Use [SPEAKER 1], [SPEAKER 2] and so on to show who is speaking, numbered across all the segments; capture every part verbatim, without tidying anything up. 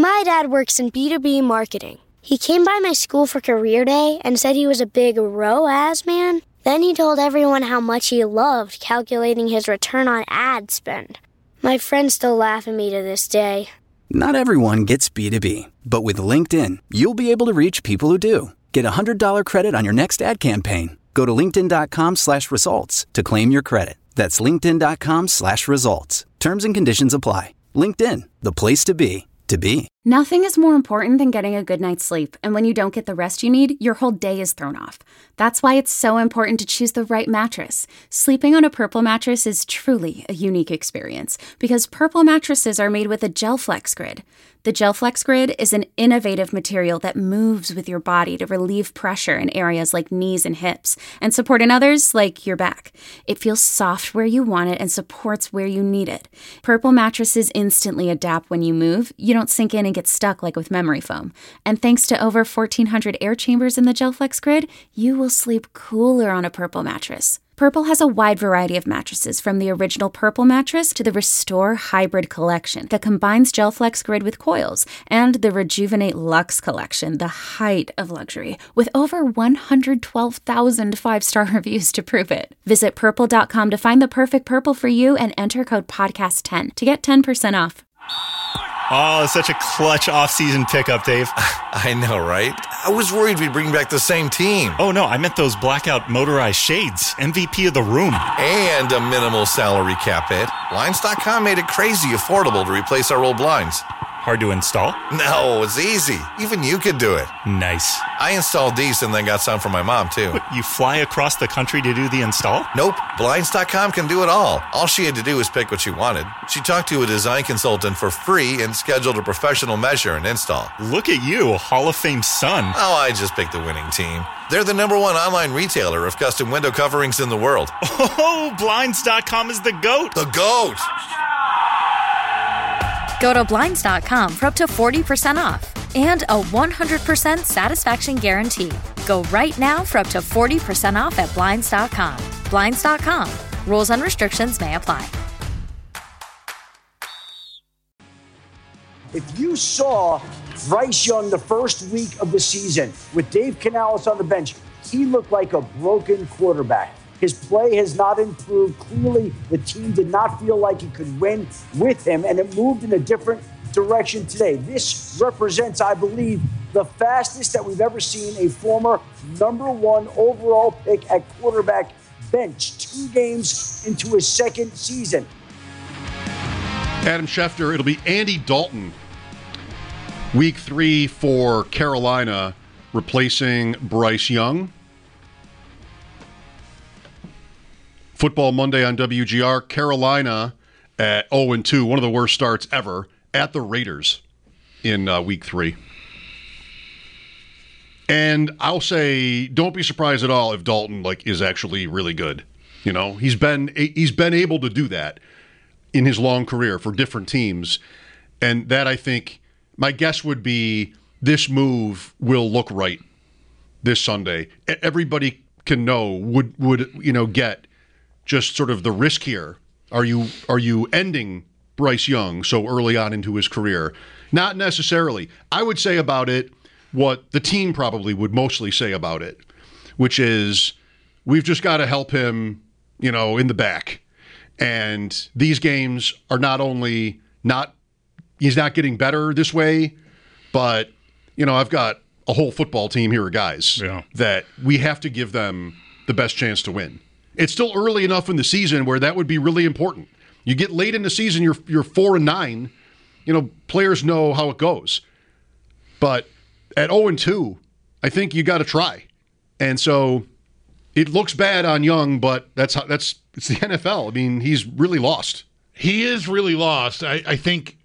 [SPEAKER 1] My dad works in B two B marketing. He came by my school for career day and said he was a big R O A S man. Then he told everyone how much he loved calculating his return on ad spend. My friends still laugh at me to this day.
[SPEAKER 2] Not everyone gets B two B, but with LinkedIn, you'll be able to reach people who do. Get a one hundred dollars credit on your next ad campaign. Go to linkedin.com slash results to claim your credit. That's linkedin.com slash results. Terms and conditions apply. LinkedIn, the place to be, to be.
[SPEAKER 3] Nothing is more important than getting a good night's sleep, and when you don't get the rest you need, your whole day is thrown off. That's why it's so important to choose the right mattress. Sleeping on a Purple mattress is truly a unique experience, because Purple mattresses are made with a GelFlex Grid. The GelFlex Grid is an innovative material that moves with your body to relieve pressure in areas like knees and hips, and support in others like your back. It feels soft where you want it and supports where you need it. Purple mattresses instantly adapt when you move. You don't sink in and get stuck like with memory foam. And thanks to over fourteen hundred air chambers in the GelFlex Grid, you will sleep cooler on a Purple mattress. Purple has a wide variety of mattresses, from the original Purple mattress to the Restore Hybrid collection that combines GelFlex Grid with coils, and the Rejuvenate Luxe collection, the height of luxury, with over one hundred twelve thousand five-star reviews to prove it. Visit purple dot com to find the perfect Purple for you and enter code podcast ten to get ten percent off.
[SPEAKER 4] Oh, it's such a clutch off-season pickup, Dave.
[SPEAKER 5] I know, right? I was worried we'd bring back the same team.
[SPEAKER 4] Oh, no, I meant those blackout motorized shades. M V P of the room.
[SPEAKER 5] And a minimal salary cap hit. Blinds dot com made it crazy affordable to replace our old blinds.
[SPEAKER 4] Hard to install?
[SPEAKER 5] No, it's easy. Even you could do it.
[SPEAKER 4] Nice.
[SPEAKER 5] I installed these and then got some for my mom, too.
[SPEAKER 4] What, you fly across the country to do the install?
[SPEAKER 5] Nope. Blinds dot com can do it all. All she had to do was pick what she wanted. She talked to a design consultant for free and scheduled a professional measure and install.
[SPEAKER 4] Look at you, Hall of Fame son.
[SPEAKER 5] Oh, I just picked the winning team. They're the number one online retailer of custom window coverings in the world.
[SPEAKER 4] Oh, Blinds dot com is the GOAT.
[SPEAKER 5] The GOAT!
[SPEAKER 6] Go to Blinds dot com for up to forty percent off and a one hundred percent satisfaction guarantee. Go right now for up to forty percent off at Blinds dot com. Blinds dot com. Rules and restrictions may apply.
[SPEAKER 7] If you saw Bryce Young the first week of the season with Dave Canales on the bench, he looked like a broken quarterback. His play has not improved. Clearly, the team did not feel like it could win with him, and it moved in a different direction today. This represents, I believe, the fastest that we've ever seen a former number one overall pick at quarterback bench two games into his second season.
[SPEAKER 8] Adam Schefter, it'll be Andy Dalton, week three for Carolina, replacing Bryce Young. Football Monday on W G R. Carolina at oh and two, one of the worst starts ever, at the Raiders in uh, week three. And I'll say, don't be surprised at all if Dalton like is actually really good. You know, he's been he's been able to do that in his long career for different teams, and that I think my guess would be this move will look right this Sunday. Everybody can know would would you know get. Just sort of the risk here. Are you are you ending Bryce Young so early on into his career? Not necessarily. I would say about it what the team probably would mostly say about it, which is we've just got to help him, you know, in the back. And these games are not only not he's not getting better this way, but you know, I've got a whole football team here of guys yeah. that we have to give them the best chance to win. It's still early enough in the season where that would be really important. You get late in the season, you're you're four and nine. You know, players know how it goes. But at oh and two, I think you got to try. And so it looks bad on Young, but that's how, that's it's the N F L. I mean, he's really lost.
[SPEAKER 9] He is really lost. I, I think.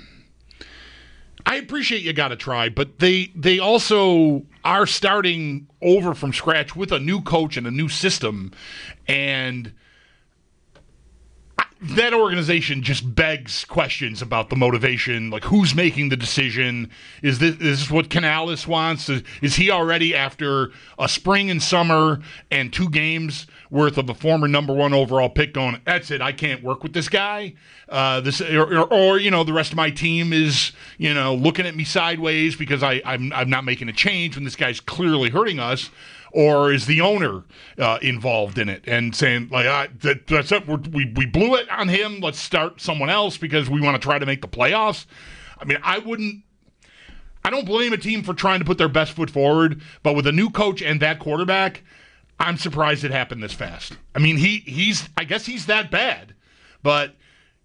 [SPEAKER 9] I appreciate you got to try, but they they also are starting over from scratch with a new coach and a new system. And that organization just begs questions about the motivation. Like, who's making the decision? Is this, is this what Canales wants? Is, is he already, after a spring and summer and two games worth of a former number one overall pick, going, that's it, I can't work with this guy? Uh, this or, or, or, you know, the rest of my team is, you know, looking at me sideways because I, I'm, I'm not making a change when this guy's clearly hurting us. Or is the owner uh, involved in it and saying, like, ah, that, that's it, We're, we we blew it on him, let's start someone else because we want to try to make the playoffs? I mean, I wouldn't, I don't blame a team for trying to put their best foot forward, but with a new coach and that quarterback, I'm surprised it happened this fast. I mean, he he's, I guess he's that bad, but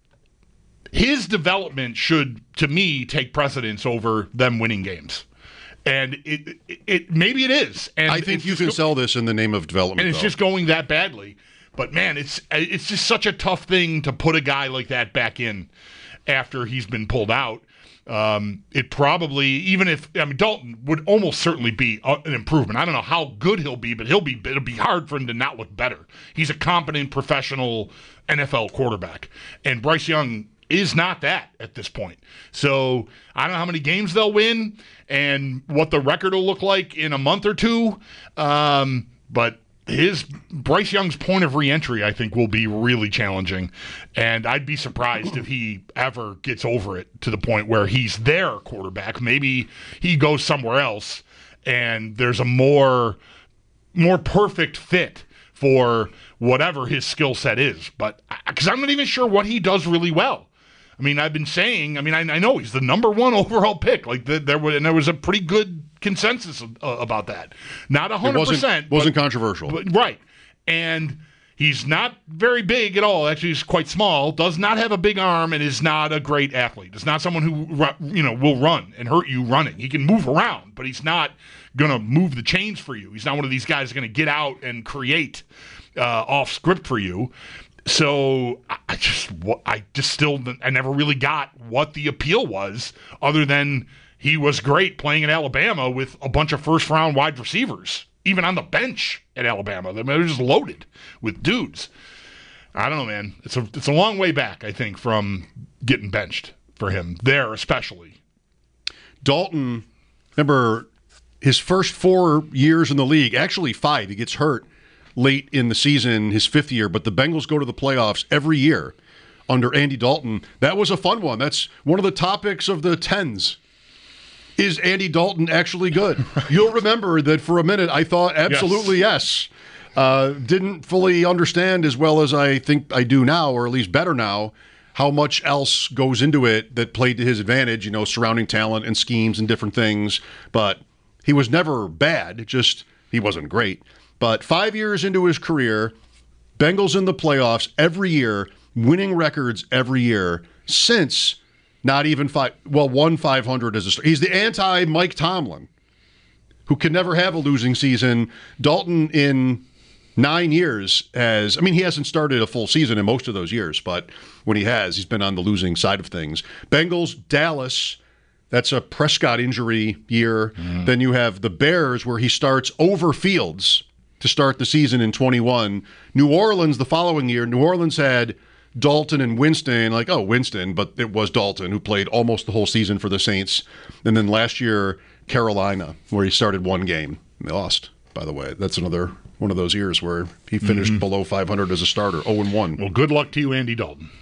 [SPEAKER 9] his development should, to me, take precedence over them winning games. And it, it, it maybe it is. And
[SPEAKER 8] I think you can go- sell this in the name of development.
[SPEAKER 9] And it's
[SPEAKER 8] though.
[SPEAKER 9] just going that badly. But man, it's it's just such a tough thing to put a guy like that back in after he's been pulled out. Um, it probably, even if I mean Dalton would almost certainly be an improvement. I don't know how good he'll be, but he'll be. It'll be hard for him to not look better. He's a competent professional N F L quarterback, and Bryce Young is not that at this point. So I don't know how many games they'll win and what the record will look like in a month or two. Um, but his Bryce Young's point of reentry, I think, will be really challenging. And I'd be surprised if he ever gets over it to the point where he's their quarterback. Maybe he goes somewhere else and there's a more more perfect fit for whatever his skill set is. But because I'm not even sure what he does really well. I mean, I've been saying, I mean, I, I know he's the number one overall pick. Like the, there was, and there was a pretty good consensus uh, about that. Not one hundred percent.
[SPEAKER 8] It wasn't, wasn't but, controversial.
[SPEAKER 9] But, right. And he's not very big at all. Actually, he's quite small, does not have a big arm, and is not a great athlete. It's not someone who, you know, will run and hurt you running. He can move around, but he's not going to move the chains for you. He's not one of these guys going to get out and create uh, off script for you. So I just, I just still, I never really got what the appeal was, other than he was great playing in Alabama with a bunch of first-round wide receivers, even on the bench at Alabama. They were just loaded with dudes. I don't know, man. It's a, it's a long way back, I think, from getting benched for him there, especially.
[SPEAKER 8] Dalton, remember his first four years in the league, actually five, he gets hurt late in the season, his fifth year, but the Bengals go to the playoffs every year under Andy Dalton. That was a fun one. That's one of the topics of the tens. Is Andy Dalton actually good? You'll remember that for a minute I thought absolutely yes. yes. Uh, didn't fully understand as well as I think I do now, or at least better now, how much else goes into it that played to his advantage, you know, surrounding talent and schemes and different things. But he was never bad, just he wasn't great. But five years into his career, Bengals in the playoffs every year, winning records every year since not even five, well, one five hundred as a start. He's the anti-Mike Tomlin, who can never have a losing season. Dalton in nine years has, I mean, he hasn't started a full season in most of those years, but when he has, he's been on the losing side of things. Bengals, Dallas, that's a Prescott injury year. Mm. Then you have the Bears, where he starts over Fields to start the season in twenty-one. New Orleans the following year. New Orleans had Dalton and Winston, like, oh, Winston, but it was Dalton who played almost the whole season for the Saints. And then last year, Carolina, where he started one game. They lost, by the way. That's another one of those years where he finished mm-hmm. below five hundred as a starter, oh and one.
[SPEAKER 9] Well, good luck to you, Andy Dalton.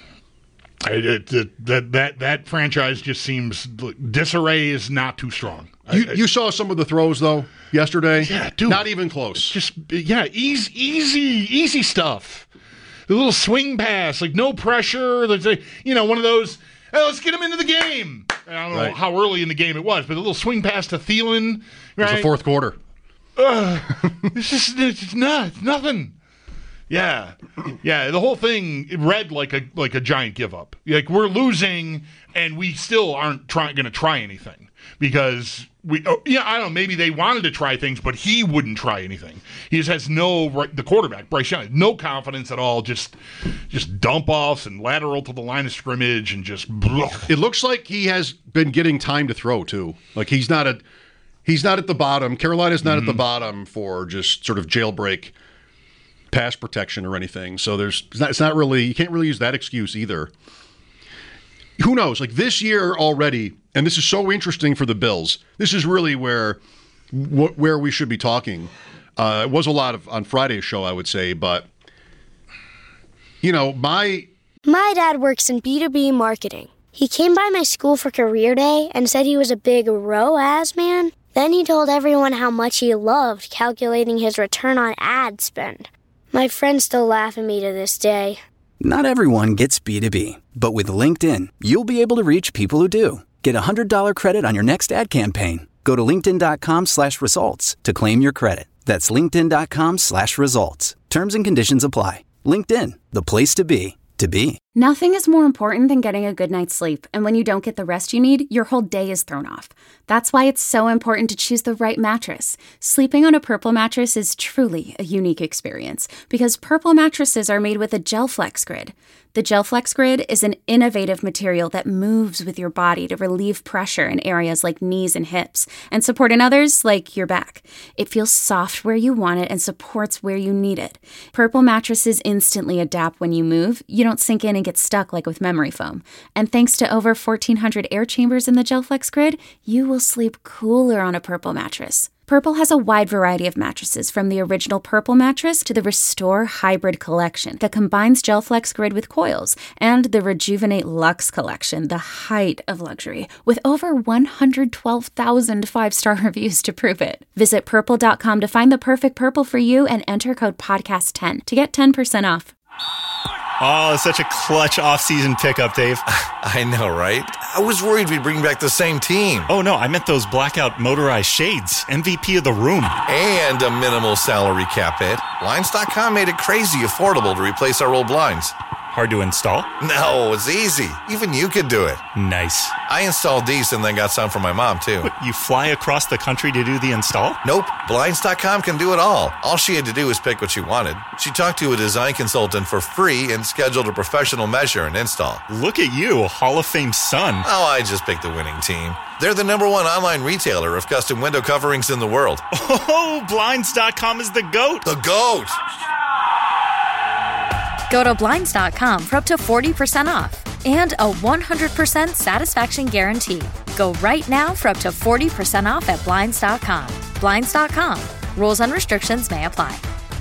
[SPEAKER 9] It, it, that, that, that franchise just seems, disarray is not too strong.
[SPEAKER 8] You, you saw some of the throws, though, yesterday?
[SPEAKER 9] Yeah, dude.
[SPEAKER 8] Not even close.
[SPEAKER 9] Just, yeah, easy, easy, easy stuff. The little swing pass, like no pressure. Like, you know, one of those, hey, let's get him into the game. I don't know right. how early in the game it was, but a little swing pass to Thielen. Right?
[SPEAKER 8] It was the fourth quarter.
[SPEAKER 9] Uh, it's just, it's not, it's nothing. Yeah, yeah. The whole thing read like a like a giant give up. Like, we're losing, and we still aren't trying going to try anything because we. Oh, yeah, I don't know. Maybe they wanted to try things, but he wouldn't try anything. He just has no the quarterback Bryce Young, no confidence at all. Just just dump offs and lateral to the line of scrimmage and just. Blah.
[SPEAKER 8] It looks like he has been getting time to throw too. Like he's not a he's not at the bottom. Carolina's not mm-hmm. at the bottom for just sort of jailbreak pass protection or anything. So there's it's not, it's not really, you can't really use that excuse either. Who knows? Like this year already, and this is so interesting for the Bills. This is really where wh- where we should be talking. Uh, it was a lot of on Friday's show, I would say, but you know, my
[SPEAKER 1] My dad works in B two B marketing. He came by my school for career day and said he was a big R O A S man. Then he told everyone how much he loved calculating his return on ad spend. My friends still laugh at me to this day.
[SPEAKER 2] Not everyone gets B two B, but with LinkedIn, you'll be able to reach people who do. Get a one hundred dollars credit on your next ad campaign. Go to linkedin.com slash results to claim your credit. That's linkedin.com slash results. Terms and conditions apply. LinkedIn, the place to be, to be.
[SPEAKER 3] Nothing is more important than getting a good night's sleep, and when you don't get the rest you need, your whole day is thrown off. That's why it's so important to choose the right mattress. Sleeping on a Purple mattress is truly a unique experience, because Purple mattresses are made with a GelFlex Grid. The GelFlex Grid is an innovative material that moves with your body to relieve pressure in areas like knees and hips, and support in others like your back. It feels soft where you want it and supports where you need it. Purple mattresses instantly adapt when you move. You don't sink in and get stuck like with memory foam. And thanks to over fourteen hundred air chambers in the GelFlex Grid, you will sleep cooler on a Purple mattress. Purple has a wide variety of mattresses, from the original Purple mattress to the Restore Hybrid collection that combines GelFlex Grid with coils, and the Rejuvenate Luxe collection, the height of luxury, with over one hundred twelve thousand five-star reviews to prove it. Visit purple dot com to find the perfect Purple for you and enter code podcast ten to get ten percent off.
[SPEAKER 4] Oh, it's such a clutch off-season pickup, Dave.
[SPEAKER 5] I know, right? I was worried we'd bring back the same team.
[SPEAKER 4] Oh, no, I meant those blackout motorized shades. M V P of the room.
[SPEAKER 5] And a minimal salary cap hit. Blinds dot com made it crazy affordable to replace our old blinds.
[SPEAKER 4] Hard to install?
[SPEAKER 5] No, it's easy. Even you could do it.
[SPEAKER 4] Nice.
[SPEAKER 5] I installed these and then got some for my mom, too.
[SPEAKER 4] What, you fly across the country to do the install?
[SPEAKER 5] Nope. Blinds dot com can do it all. All she had to do was pick what she wanted. She talked to a design consultant for free and scheduled a professional measure and install.
[SPEAKER 4] Look at you, a Hall of Fame son.
[SPEAKER 5] Oh, I just picked the winning team. They're the number one online retailer of custom window coverings in the world.
[SPEAKER 4] Oh, Blinds dot com is the GOAT.
[SPEAKER 5] The GOAT!
[SPEAKER 6] Go to Blinds dot com for up to forty percent off and a one hundred percent satisfaction guarantee. Go right now for up to forty percent off at Blinds dot com. Blinds dot com. Rules and restrictions may apply.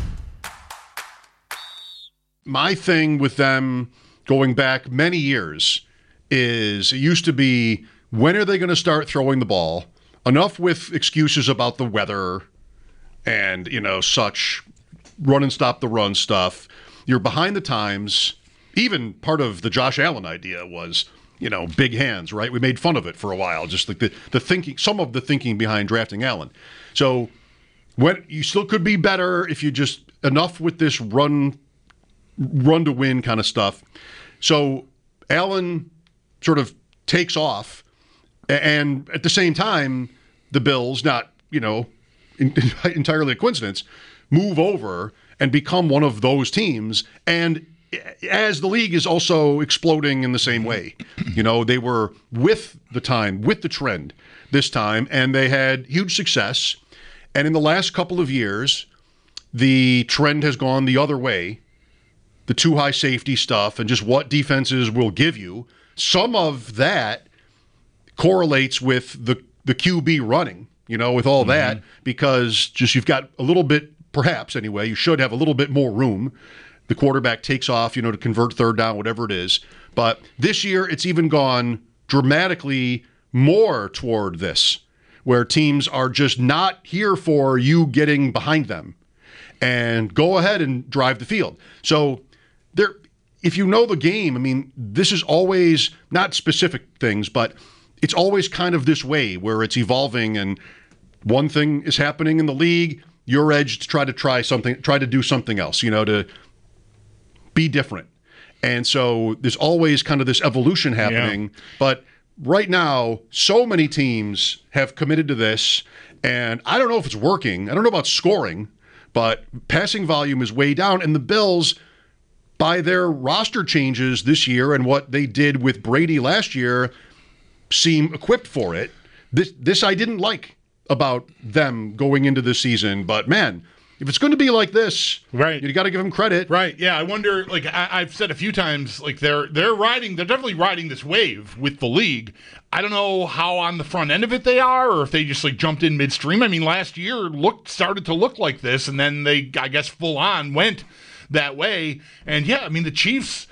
[SPEAKER 8] My thing with them going back many years is it used to be, when are they going to start throwing the ball? Enough with excuses about the weather and, you know, such run and stop the run stuff. You're behind the times. Even part of the Josh Allen idea was, you know, big hands, right? We made fun of it for a while, just like the, the thinking, some of the thinking behind drafting Allen. So when you still could be better if you just enough with this run, run to win kind of stuff. So Allen sort of takes off, and at the same time, the Bills, not, you know, in, entirely a coincidence, move over and become one of those teams. And as the league is also exploding in the same way, you know, they were with the time, with the trend this time, and they had huge success. And in the last couple of years, the trend has gone the other way. The too high safety stuff and just what defenses will give you. Some of that correlates with the, the Q B running, you know, with all mm-hmm. that, because just you've got a little bit, perhaps anyway, you should have a little bit more room. The quarterback takes off, you know, to convert third down, whatever it is. But this year, it's even gone dramatically more toward this, where teams are just not here for you getting behind them and go ahead and drive the field. So there, if you know the game, I mean, this is always not specific things, but it's always kind of this way where it's evolving and one thing is happening in the league, your edge to try to try something, try to do something else, you know, to be different. And so there's always kind of this evolution happening. Yeah. But right now, so many teams have committed to this, and I don't know if it's working. I don't know about scoring, but passing volume is way down. And the Bills, by their roster changes this year and what they did with Brady last year, seem equipped for it. This, this I didn't like about them going into the season, but man, If it's going to be like this,
[SPEAKER 9] right,
[SPEAKER 8] you got to give him credit.
[SPEAKER 9] Right. Yeah. I wonder, like I, I've said a few times, like they're they're riding, they're definitely riding this wave with the league. I don't know how on the front end of it they are, or if they just like jumped in midstream. I mean, last year looked started to look like this, and then they, I guess, full on went that way. And yeah, I mean, the Chiefs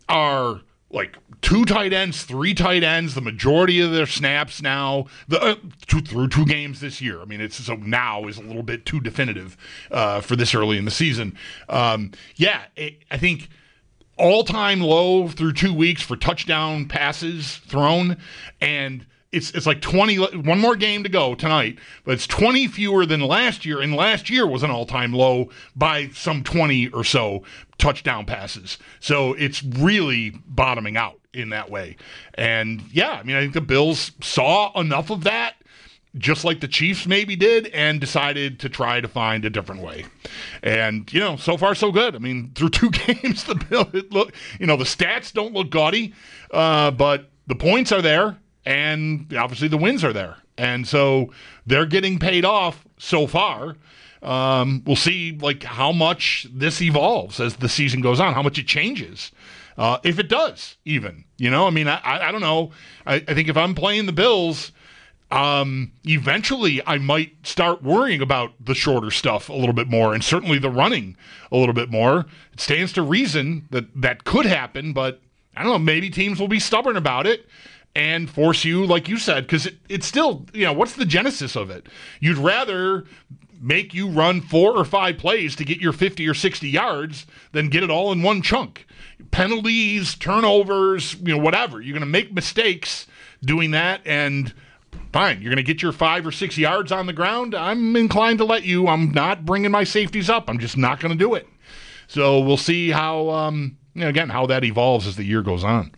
[SPEAKER 9] are like two tight ends, three tight ends, the majority of their snaps now, the uh, two, through two games this year. I mean, it's so now is a little bit too definitive uh, for this early in the season. Um, yeah, it, I think all-time low through two weeks for touchdown passes thrown, and it's it's like twenty, one more game to go tonight, but it's twenty fewer than last year, and last year was an all-time low by some twenty or so touchdown passes. So it's really bottoming out in that way. And yeah, I mean, I think the Bills saw enough of that, just like the Chiefs maybe did, and decided to try to find a different way. And, you know, so far so good. I mean, through two games, the Bill, it look, you know, the stats don't look gaudy, uh, but the points are there, and obviously the wins are there. And so they're getting paid off so far. Um, we'll see, like, how much this evolves as the season goes on, how much it changes. Uh, if it does, even. You know, I mean, I, I, I don't know. I, I think if I'm playing the Bills, Um, eventually I might start worrying about the shorter stuff a little bit more, and certainly the running a little bit more. It stands to reason that that could happen, but I don't know, maybe teams will be stubborn about it and force you, like you said, because it, it's still, you know, what's the genesis of it? You'd rather make you run four or five plays to get your fifty or sixty yards than get it all in one chunk. Penalties, turnovers, you know, whatever. You're going to make mistakes doing that, and fine, you're going to get your five or six yards on the ground. I'm inclined to let you. I'm not bringing my safeties up. I'm just not going to do it. So we'll see how, um, you know, again, how that evolves as the year goes on.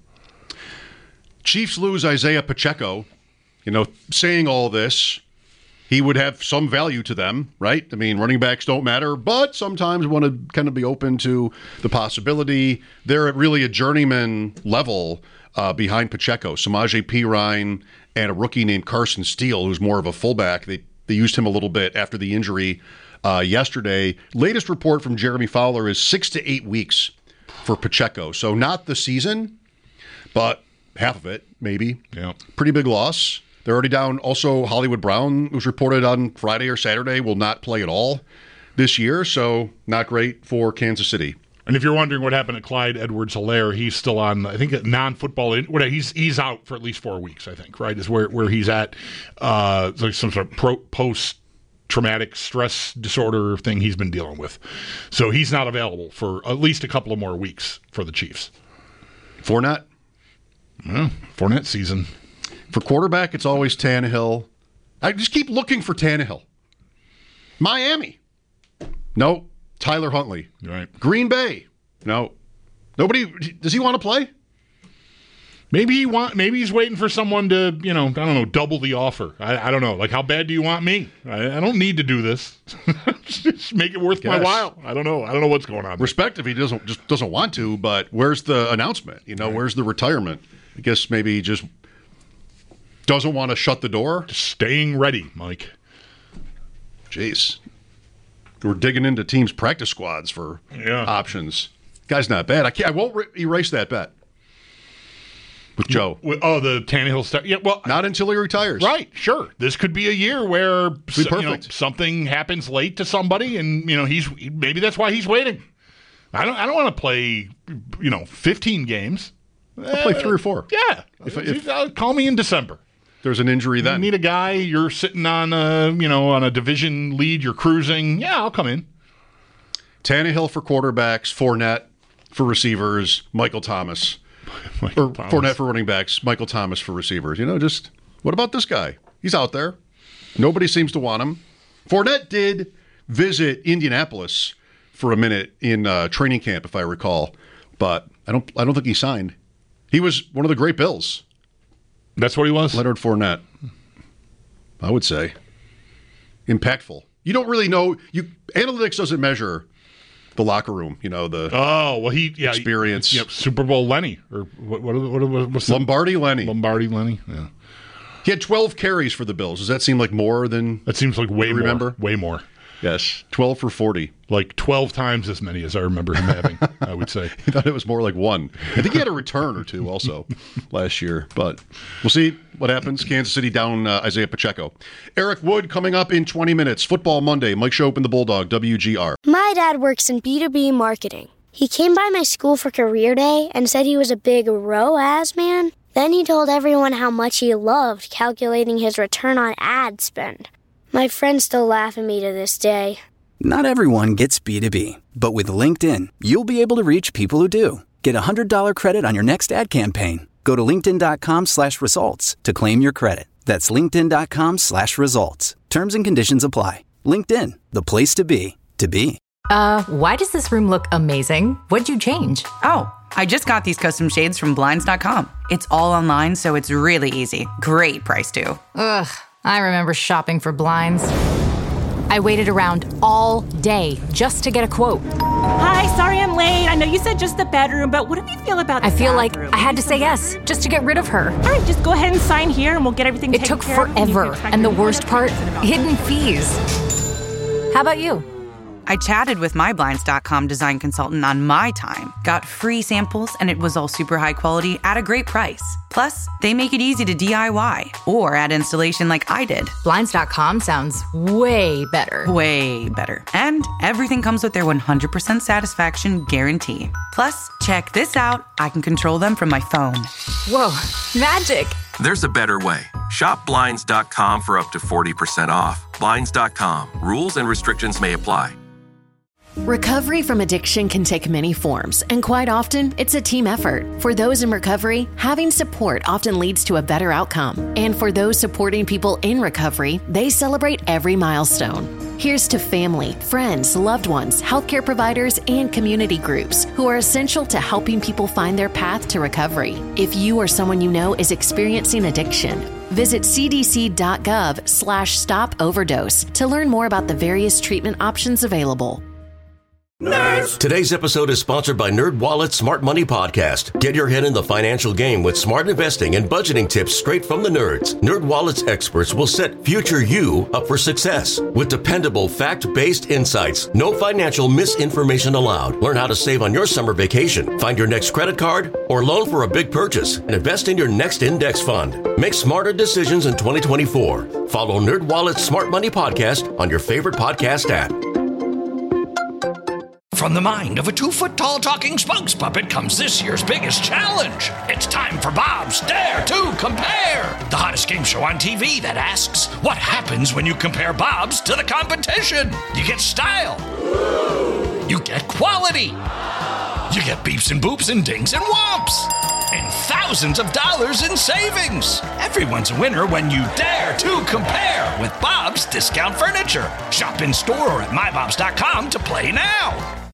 [SPEAKER 8] Chiefs lose Isaiah Pacheco. You know, saying all this, he would have some value to them, right? I mean, running backs don't matter, but sometimes want to kind of be open to the possibility. They're at really a journeyman level uh, behind Pacheco. Samaje Perine and a rookie named Carson Steele, who's more of a fullback. They they used him a little bit after the injury uh, yesterday. Latest report from Jeremy Fowler is six to eight weeks for Pacheco. So not the season, but half of it, maybe.
[SPEAKER 9] Yeah.
[SPEAKER 8] Pretty big loss. They're already down. Also, Hollywood Brown, who's reported on Friday or Saturday, will not play at all this year. So not great for Kansas City.
[SPEAKER 9] And if you're wondering what happened to Clyde Edwards-Helaire, he's still on, I think, a non-football. In, he's he's out for at least four weeks, I think, right, is where, where he's at. Uh, like some sort of pro, post-traumatic stress disorder thing he's been dealing with. So he's not available for at least a couple of more weeks for the Chiefs.
[SPEAKER 8] Fournette?
[SPEAKER 9] Yeah, Fournette season.
[SPEAKER 8] For quarterback, it's always Tannehill. I just keep looking for Tannehill. Miami? No. Tyler Huntley.
[SPEAKER 9] Right.
[SPEAKER 8] Green Bay. No. Nobody. Does he want to play?
[SPEAKER 9] Maybe he want. Maybe he's waiting for someone to, you know, I don't know, double the offer. I, I don't know. Like, how bad do you want me? I, I don't need to do this. Just make it worth my while. I don't know. I don't know what's going on.
[SPEAKER 8] Respect if he doesn't just doesn't want to, but where's the announcement? You know, right. Where's the retirement? I guess maybe he just doesn't want to shut the door.
[SPEAKER 9] Just staying ready, Mike.
[SPEAKER 8] Jeez. We're digging into teams' practice squads for
[SPEAKER 9] yeah.
[SPEAKER 8] options. Guy's not bad. I can't. I won't re- erase that bet with Joe.
[SPEAKER 9] Oh, the Tannehill stuff. Yeah, well,
[SPEAKER 8] not until he retires.
[SPEAKER 9] Right. Sure. This could be a year where so, you know, something happens late to somebody, and you know he's maybe that's why he's waiting. I don't. I don't want to play. You know, fifteen games.
[SPEAKER 8] I'll uh, play three or four.
[SPEAKER 9] Yeah. If, if, if call me in December.
[SPEAKER 8] There's an injury then.
[SPEAKER 9] You need a guy, you're sitting on a, you know, on a division lead, you're cruising. Yeah, I'll come in.
[SPEAKER 8] Tannehill for quarterbacks, Fournette for receivers, Michael Thomas.
[SPEAKER 9] Michael
[SPEAKER 8] or
[SPEAKER 9] Thomas.
[SPEAKER 8] Fournette for running backs, Michael Thomas for receivers. You know, just, what about this guy? He's out there. Nobody seems to want him. Fournette did visit Indianapolis for a minute in uh, training camp, if I recall. But I don't I don't think he signed. He was one of the great Bills.
[SPEAKER 9] That's what he was?
[SPEAKER 8] Leonard Fournette, I would say. Impactful. You don't really know. You analytics doesn't measure the locker room, you know, the
[SPEAKER 9] oh, well, he yeah,
[SPEAKER 8] experience.
[SPEAKER 9] Yep, Super Bowl Lenny. Or what, what, what, what, what's
[SPEAKER 8] Lombardi Lenny.
[SPEAKER 9] Lombardi Lenny, yeah.
[SPEAKER 8] He had twelve carries for the Bills. Does that seem like more than
[SPEAKER 9] That seems like way more.
[SPEAKER 8] Remember?
[SPEAKER 9] Way more.
[SPEAKER 8] Yes, twelve for forty.
[SPEAKER 9] Like twelve times as many as I remember him having, I would say.
[SPEAKER 8] He thought it was more like one. I think he had a return or two also last year. But we'll see what happens. Kansas City down uh, Isaiah Pacheco. Eric Wood coming up in twenty minutes. Football Monday. Mike Shope and the Bulldog, W G R.
[SPEAKER 1] My dad works in B two B marketing. He came by my school for career day and said he was a big R O A S man. Then he told everyone how much he loved calculating his return on ad spend. My friends still laugh at me to this day.
[SPEAKER 2] Not everyone gets B two B, but with LinkedIn, you'll be able to reach people who do. Get a one hundred dollars credit on your next ad campaign. Go to linkedin.com slash results to claim your credit. That's linkedin.com slash results. Terms and conditions apply. LinkedIn, the place to be, to be.
[SPEAKER 10] Uh, why does this room look amazing? What'd you change?
[SPEAKER 11] Oh, I just got these custom shades from Blinds dot com. It's all online, so it's really easy. Great price, too.
[SPEAKER 10] Ugh, I remember shopping for blinds. I waited around all day just to get a quote.
[SPEAKER 12] Hi, sorry I'm late. I know you said just the bedroom, but what do you feel about the
[SPEAKER 10] I feel
[SPEAKER 12] bathroom?
[SPEAKER 10] like I had to say yes just to get rid of her.
[SPEAKER 12] All right, just go ahead and sign here and we'll get everything
[SPEAKER 10] It
[SPEAKER 12] taken
[SPEAKER 10] took
[SPEAKER 12] care of.
[SPEAKER 10] forever, and the worst part, hidden fees. How about you?
[SPEAKER 11] I chatted with my Blinds dot com design consultant on my time, got free samples, and it was all super high quality at a great price. Plus, they make it easy to D I Y or add installation like I did.
[SPEAKER 10] Blinds dot com sounds way better.
[SPEAKER 11] Way better. And everything comes with their one hundred percent satisfaction guarantee. Plus, check this out. I can control them from my phone.
[SPEAKER 10] Whoa, magic.
[SPEAKER 13] There's a better way. Shop Blinds dot com for up to forty percent off. Blinds dot com. Rules and restrictions may apply.
[SPEAKER 14] Recovery from addiction can take many forms, and quite often, it's a team effort. For those in recovery, having support often leads to a better outcome. And for those supporting people in recovery, they celebrate every milestone. Here's to family, friends, loved ones, healthcare providers, and community groups who are essential to helping people find their path to recovery. If you or someone you know is experiencing addiction, visit c d c dot gov slash stop overdose to learn more about the various treatment options available.
[SPEAKER 15] Nerds! Today's episode is sponsored by NerdWallet's Smart Money Podcast. Get your head in the financial game with smart investing and budgeting tips straight from the nerds. NerdWallet's experts will set future you up for success with dependable, fact-based insights. No financial misinformation allowed. Learn how to save on your summer vacation, find your next credit card, or loan for a big purchase, and invest in your next index fund. Make smarter decisions in twenty twenty-four. Follow NerdWallet's Smart Money Podcast on your favorite podcast app.
[SPEAKER 16] From the mind of a two-foot-tall talking spokes puppet comes this year's biggest challenge. It's time for Bob's Dare to Compare, the hottest game show on T V that asks, what happens when you compare Bob's to the competition? You get style. You get quality. You get beeps and boops and dings and whomps. And thousands of dollars in savings. Everyone's a winner when you dare to compare with Bob's Discount Furniture. Shop in store or at my bobs dot com to play now.